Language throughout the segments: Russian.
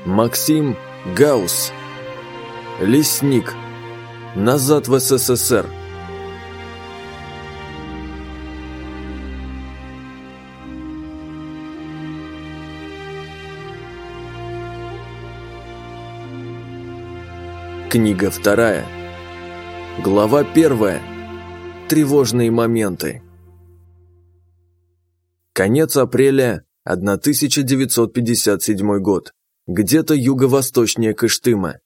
Максим Гаусс. Лесник. Назад в СССР. Книга 2. Глава 1. Тревожные моменты. Конец апреля 1957 год. Где-то юго-восточнее Кыштыма.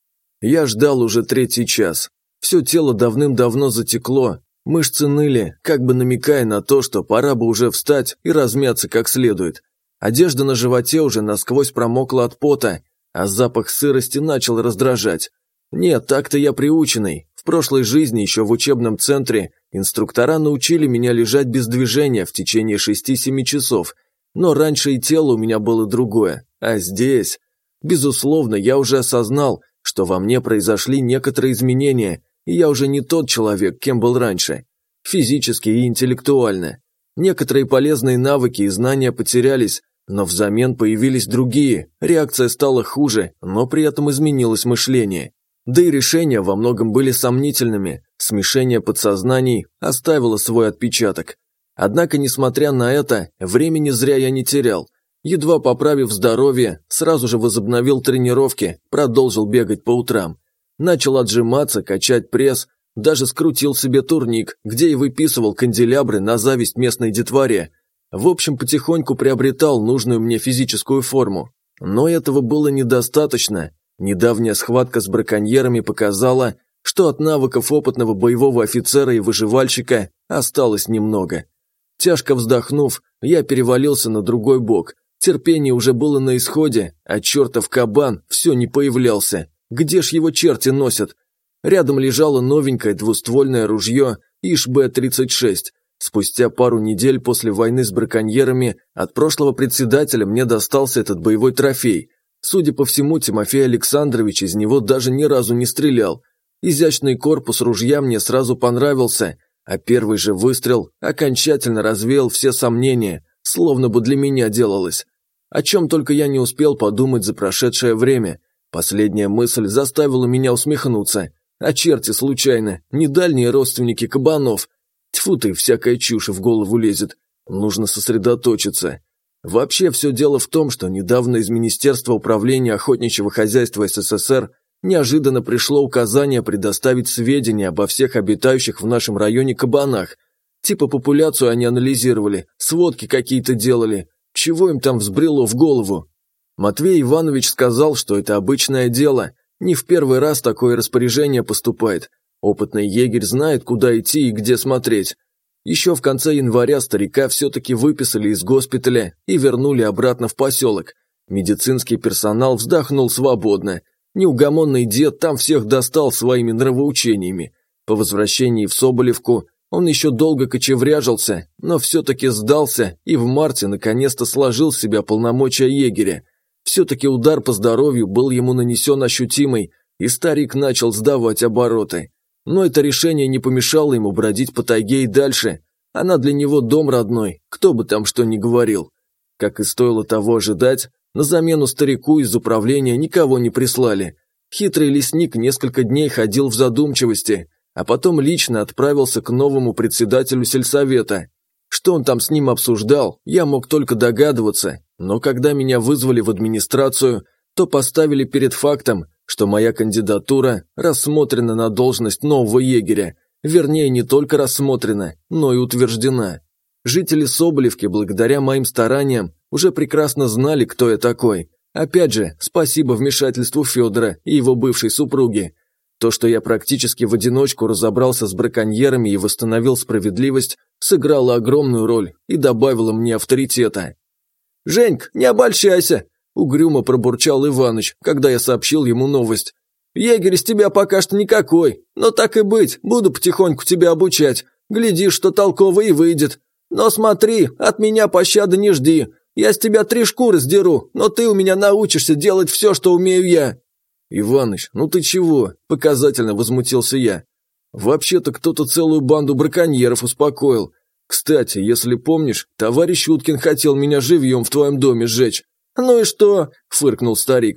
Я ждал уже 3-й час. Все тело давным-давно затекло, мышцы ныли, как бы намекая на то, что пора бы уже встать и размяться как следует. Одежда на животе уже насквозь промокла от пота, а запах сырости начал раздражать. Нет, так-то я приученный. В прошлой жизни, еще в учебном центре, инструктора научили меня лежать без движения в течение 6-7 часов. Но раньше и тело у меня было другое. А здесь... Безусловно, я уже осознал, что во мне произошли некоторые изменения, и я уже не тот человек, кем был раньше. Физически и интеллектуально. Некоторые полезные навыки и знания потерялись, но взамен появились другие, реакция стала хуже, но при этом изменилось мышление. Да и решения во многом были сомнительными, смешение подсознаний оставило свой отпечаток. Однако, несмотря на это, времени зря я не терял. Едва поправив здоровье, сразу же возобновил тренировки, продолжил бегать по утрам. Начал отжиматься, качать пресс, даже скрутил себе турник, где и выписывал канделябры на зависть местной детворе. В общем, потихоньку приобретал нужную мне физическую форму. Но этого было недостаточно. Недавняя схватка с браконьерами показала, что от навыков опытного боевого офицера и выживальщика осталось немного. Тяжко вздохнув, я перевалился на другой бок. Терпение уже было на исходе, а чертов кабан все не появлялся. Где ж его черти носят? Рядом лежало новенькое двуствольное ружье ИШ-Б-36. Спустя пару недель после войны с браконьерами от прошлого председателя мне достался этот боевой трофей. Судя по всему, Тимофей Александрович из него даже ни разу не стрелял. Изящный корпус ружья мне сразу понравился, а первый же выстрел окончательно развеял все сомнения, словно бы для меня делалось. О чем только я не успел подумать за прошедшее время. Последняя мысль заставила меня усмехнуться. А черти случайно, не дальние родственники кабанов. Тьфу ты, всякая чушь в голову лезет. Нужно сосредоточиться. Вообще все дело в том, что недавно из Министерства управления охотничьего хозяйства СССР неожиданно пришло указание предоставить сведения обо всех обитающих в нашем районе кабанах. Типа популяцию они анализировали, сводки какие-то делали. Чего им там взбрело в голову? Матвей Иванович сказал, что это обычное дело. Не в первый раз такое распоряжение поступает. Опытный егерь знает, куда идти и где смотреть. Еще в конце января старика все-таки выписали из госпиталя и вернули обратно в поселок. Медицинский персонал вздохнул свободно. Неугомонный дед там всех достал своими нравоучениями. По возвращении в Соболевку он еще долго кочевряжился, но все-таки сдался и в марте наконец-то сложил с себя полномочия егеря. Все-таки удар по здоровью был ему нанесен ощутимый, и старик начал сдавать обороты. Но это решение не помешало ему бродить по тайге и дальше. Она для него дом родной, кто бы там что ни говорил. Как и стоило того ожидать, на замену старику из управления никого не прислали. Хитрый лесник несколько дней ходил в задумчивости, а потом лично отправился к новому председателю сельсовета. Что он там с ним обсуждал, я мог только догадываться, но когда меня вызвали в администрацию, то поставили перед фактом, что моя кандидатура рассмотрена на должность нового егеря, вернее, не только рассмотрена, но и утверждена. Жители Соболевки, благодаря моим стараниям, уже прекрасно знали, кто я такой. Опять же, спасибо вмешательству Федора и его бывшей супруги. То, что я практически в одиночку разобрался с браконьерами и восстановил справедливость, сыграло огромную роль и добавило мне авторитета. «Женька, не обольщайся!» – угрюмо пробурчал Иваныч, когда я сообщил ему новость. «Егерь из тебя пока что никакой, но так и быть, буду потихоньку тебя обучать. Глядишь, что толково и выйдет. Но смотри, от меня пощады не жди. Я с тебя 3 шкуры сдеру, но ты у меня научишься делать все, что умею я». «Иваныч, ну ты чего?» – показательно возмутился я. «Вообще-то кто-то целую банду браконьеров успокоил. Кстати, если помнишь, товарищ Уткин хотел меня живьем в твоем доме сжечь». «Ну и что?» – фыркнул старик.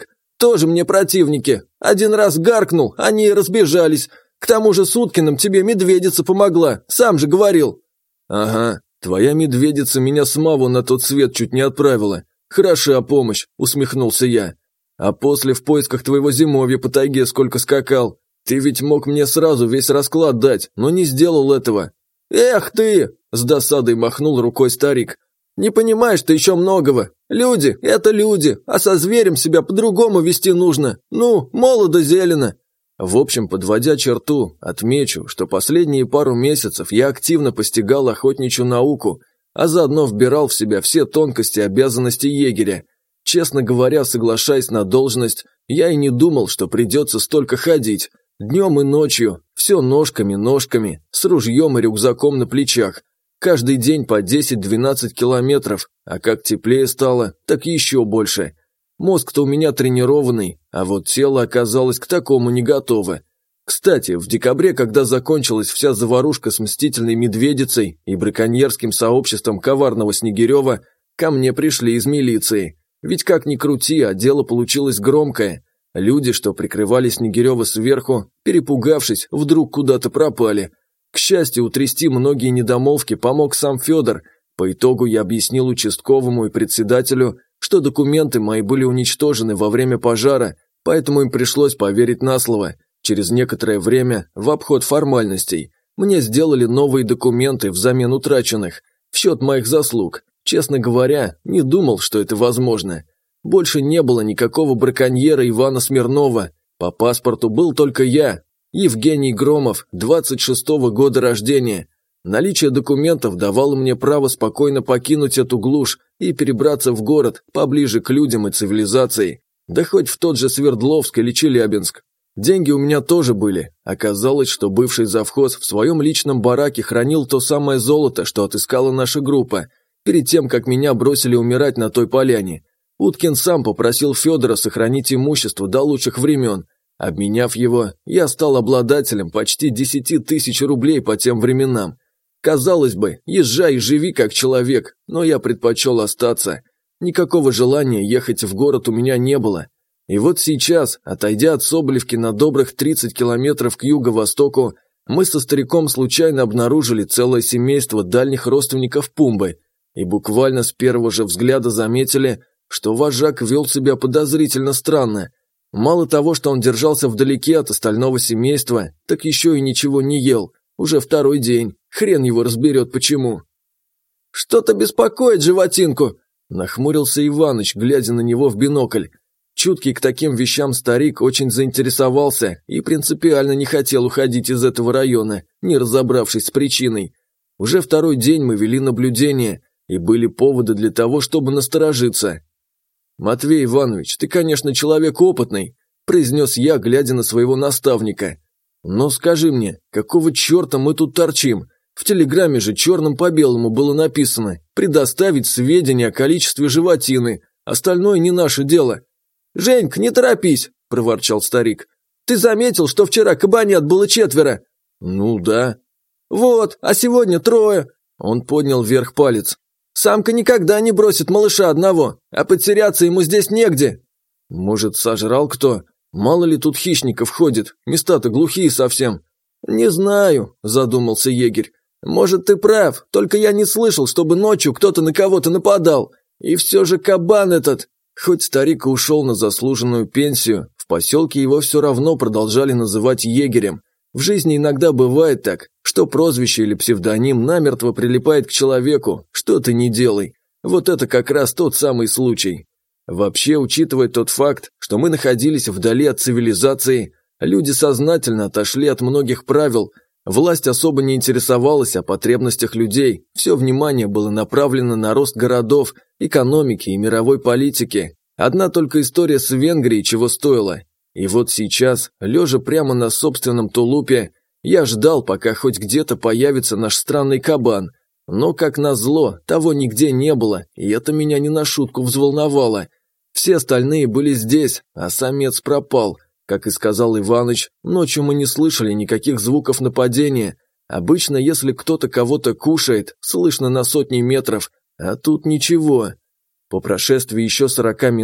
тоже мне противники. Один раз гаркнул, они и разбежались. К тому же с Уткиным тебе медведица помогла, сам же говорил». «Ага, твоя медведица меня с Маву на тот свет чуть не отправила. Хороша помощь», – усмехнулся я. «А после в поисках твоего зимовья по тайге сколько скакал. Ты ведь мог мне сразу весь расклад дать, но не сделал этого». «Эх ты!» – с досадой махнул рукой старик. «Не понимаешь ты еще многого. Люди – это люди, а со зверем себя по-другому вести нужно. Ну, молодо-зелено». В общем, подводя черту, отмечу, что последние пару месяцев я активно постигал охотничью науку, а заодно вбирал в себя все тонкости и обязанности егеря. Честно говоря, соглашаясь на должность, я и не думал, что придется столько ходить. Днем и ночью, все ножками, с ружьем и рюкзаком на плечах. Каждый день по 10-12 километров, а как теплее стало, так еще больше. Мозг-то у меня тренированный, а вот тело оказалось к такому не готово. Кстати, в декабре, когда закончилась вся заварушка с мстительной медведицей и браконьерским сообществом коварного Снегирева, ко мне пришли из милиции. Ведь как ни крути, а дело получилось громкое. Люди, что прикрывали Снегирева сверху, перепугавшись, вдруг куда-то пропали. К счастью, утрясти многие недомолвки помог сам Федор. По итогу я объяснил участковому и председателю, что документы мои были уничтожены во время пожара, поэтому им пришлось поверить на слово. Через некоторое время, в обход формальностей, мне сделали новые документы взамен утраченных, в счет моих заслуг. Честно говоря, не думал, что это возможно. Больше не было никакого браконьера Ивана Смирнова. По паспорту был только я, Евгений Громов, 26-го года рождения. Наличие документов давало мне право спокойно покинуть эту глушь и перебраться в город, поближе к людям и цивилизации, да хоть в тот же Свердловск или Челябинск. Деньги у меня тоже были. Оказалось, что бывший завхоз в своем личном бараке хранил то самое золото, что отыскала наша группа, перед тем, как меня бросили умирать на той поляне. Уткин сам попросил Федора сохранить имущество до лучших времен. Обменяв его, я стал обладателем почти 10 тысяч рублей по тем временам. Казалось бы, езжай и живи как человек, но я предпочел остаться. Никакого желания ехать в город у меня не было. И вот сейчас, отойдя от Соболевки на добрых 30 километров к юго-востоку, мы со стариком случайно обнаружили целое семейство дальних родственников Пумбы и буквально с первого же взгляда заметили, что вожак вел себя подозрительно странно. Мало того, что он держался вдалеке от остального семейства, так еще и ничего не ел. Уже второй день. Хрен его разберет почему. «Что-то беспокоит животинку», – нахмурился Иваныч, глядя на него в бинокль. Чуткий к таким вещам старик очень заинтересовался и принципиально не хотел уходить из этого района, не разобравшись с причиной. Уже второй день мы вели наблюдение, и были поводы для того, чтобы насторожиться. «Матвей Иванович, ты, конечно, человек опытный», – произнес я, глядя на своего наставника. «Но скажи мне, какого черта мы тут торчим? В телеграмме же черным по белому было написано «предоставить сведения о количестве животины, остальное не наше дело». «Женька, не торопись», – проворчал старик. «Ты заметил, что вчера кабанят было 4?» «Ну да». «Вот, а сегодня 3. Он поднял вверх палец. «Самка никогда не бросит малыша одного, а потеряться ему здесь негде». «Может, сожрал кто? Мало ли тут хищников ходит, места-то глухие совсем». «Не знаю», – задумался егерь. «Может, ты прав, только я не слышал, чтобы ночью кто-то на кого-то нападал. И все же кабан этот...» Хоть старик и ушел на заслуженную пенсию, в поселке его все равно продолжали называть егерем. В жизни иногда бывает так, что прозвище или псевдоним намертво прилипает к человеку, что ты не делай. Вот это как раз тот самый случай. Вообще, учитывая тот факт, что мы находились вдали от цивилизации, люди сознательно отошли от многих правил, власть особо не интересовалась о потребностях людей, все внимание было направлено на рост городов, экономики и мировой политики. Одна только история с Венгрией чего стоила. И вот сейчас, лежа прямо на собственном тулупе, я ждал, пока хоть где-то появится наш странный кабан. Но, как назло, того нигде не было, и это меня не на шутку взволновало. Все остальные были здесь, а самец пропал. Как и сказал Иваныч, ночью мы не слышали никаких звуков нападения. Обычно, если кто-то кого-то кушает, слышно на сотни метров, а тут ничего. По прошествии еще 40 минут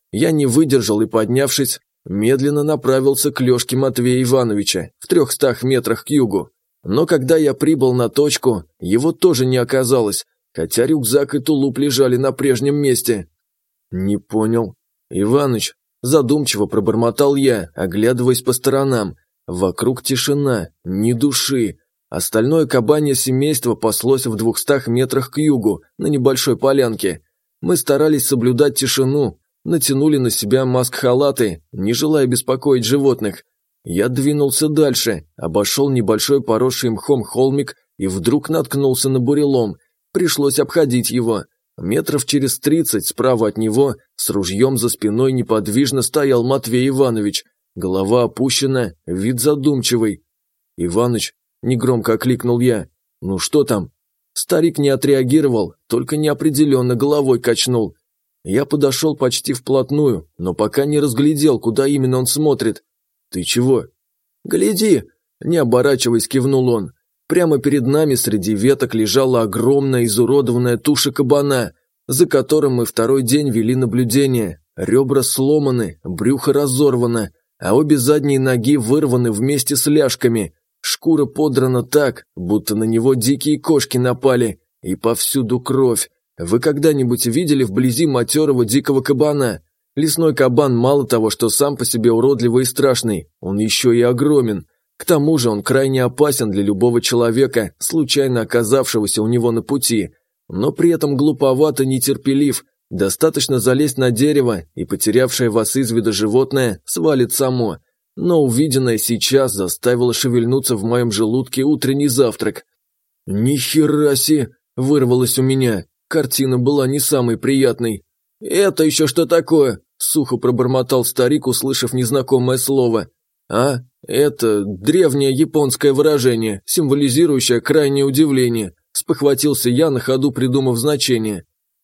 Я не выдержал и, поднявшись, медленно направился к лёжке Матвея Ивановича в 300 метрах к югу. Но когда я прибыл на точку, его тоже не оказалось, хотя рюкзак и тулуп лежали на прежнем месте. Не понял. Иваныч, задумчиво пробормотал я, оглядываясь по сторонам. Вокруг тишина, ни души. Остальное кабанье семейство паслось в 200 метрах к югу, на небольшой полянке. Мы старались соблюдать тишину, натянули на себя маск-халаты, не желая беспокоить животных. Я двинулся дальше, обошел небольшой поросший мхом холмик и вдруг наткнулся на бурелом. Пришлось обходить его. Метров через 30 справа от него, с ружьем за спиной неподвижно стоял Матвей Иванович. Голова опущена, вид задумчивый. «Иваныч», – негромко окликнул я, – «ну что там?» Старик не отреагировал, только неопределенно головой качнул. Я подошел почти вплотную, но пока не разглядел, куда именно он смотрит. «Ты чего?» «Гляди!» – не оборачиваясь, кивнул он. Прямо перед нами среди веток лежала огромная изуродованная туша кабана, за которым мы второй день вели наблюдение. Ребра сломаны, брюхо разорвано, а обе задние ноги вырваны вместе с ляжками. Шкура подрана так, будто на него дикие кошки напали, и повсюду кровь. Вы когда-нибудь видели вблизи матерого дикого кабана? Лесной кабан мало того, что сам по себе уродливый и страшный, он еще и огромен. К тому же он крайне опасен для любого человека, случайно оказавшегося у него на пути, но при этом глуповат и нетерпелив. Достаточно залезть на дерево, и потерявшее вас из вида животное свалит само. Но увиденное сейчас заставило шевельнуться в моем желудке утренний завтрак. «Ни хера себе!» – вырвалось у меня. Картина была не самой приятной. «Это еще что такое?» – сухо пробормотал старик, услышав незнакомое слово. «А, это древнее японское выражение, символизирующее крайнее удивление», – спохватился я, на ходу придумав значение.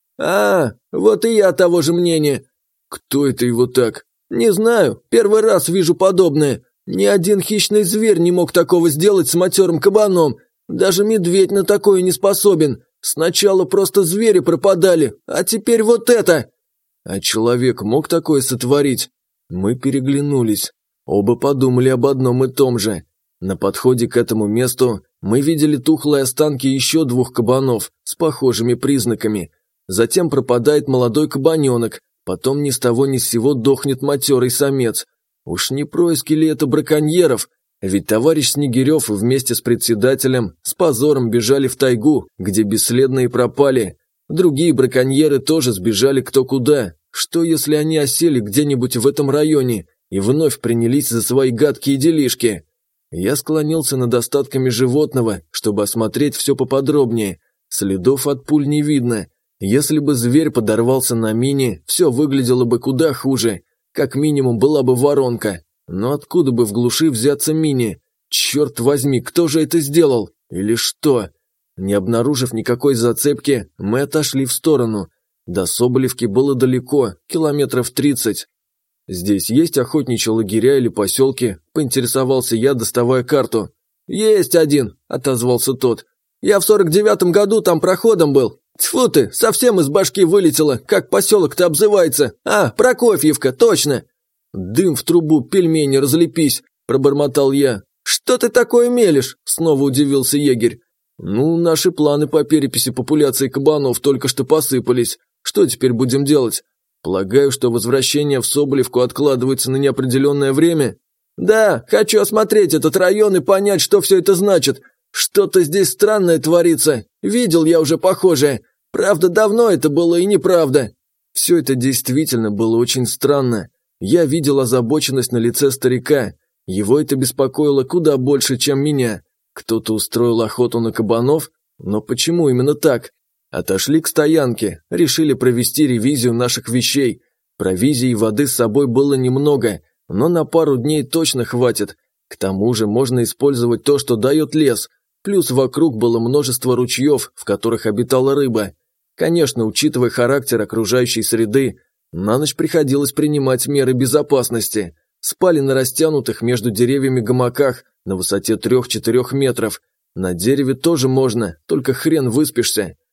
«А, вот и я того же мнения». «Кто это его так?» «Не знаю, первый раз вижу подобное. Ни один хищный зверь не мог такого сделать с матерым кабаном. Даже медведь на такое не способен. Сначала просто звери пропадали, а теперь вот это!» «А человек мог такое сотворить?» Мы переглянулись. Оба подумали об одном и том же. На подходе к этому месту мы видели тухлые останки еще 2 кабанов с похожими признаками. Затем пропадает молодой кабаненок, потом ни с того ни с сего дохнет матерый самец. Уж не происки ли это браконьеров? Ведь товарищ Снегирев вместе с председателем с позором бежали в тайгу, где бесследно и пропали. Другие браконьеры тоже сбежали кто куда. Что если они осели где-нибудь в этом районе и вновь принялись за свои гадкие делишки? Я склонился над остатками животного, чтобы осмотреть все поподробнее. Следов от пуль не видно. Если бы зверь подорвался на мине, все выглядело бы куда хуже. Как минимум была бы воронка. Но откуда бы в глуши взяться мине? Черт возьми, кто же это сделал? Или что? Не обнаружив никакой зацепки, мы отошли в сторону. До Соболевки было далеко, километров 30. «Здесь есть охотничьи лагеря или поселки?» – поинтересовался я, доставая карту. «Есть один», – отозвался тот. «Я в 49-м году там проходом был. Тьфу ты, совсем из башки вылетело, как поселок-то обзывается. А, Прокофьевка, точно!» «Дым в трубу, пельмени разлепись», – пробормотал я. «Что ты такое мелешь?» – снова удивился егерь. «Ну, наши планы по переписи популяции кабанов только что посыпались. Что теперь будем делать? Полагаю, что возвращение в Соболевку откладывается на неопределенное время?» «Да, хочу осмотреть этот район и понять, что все это значит. Что-то здесь странное творится. Видел я уже похожее. Правда, давно это было и неправда». Все это действительно было очень странно. Я видел озабоченность на лице старика. Его это беспокоило куда больше, чем меня. Кто-то устроил охоту на кабанов? Но почему именно так? Отошли к стоянке, решили провести ревизию наших вещей. Провизии и воды с собой было немного, но на пару дней точно хватит. К тому же можно использовать то, что дает лес. Плюс вокруг было множество ручьев, в которых обитала рыба. Конечно, учитывая характер окружающей среды, на ночь приходилось принимать меры безопасности. Спали на растянутых между деревьями гамаках на высоте 3-4 метров. На дереве тоже можно, только хрен выспишься.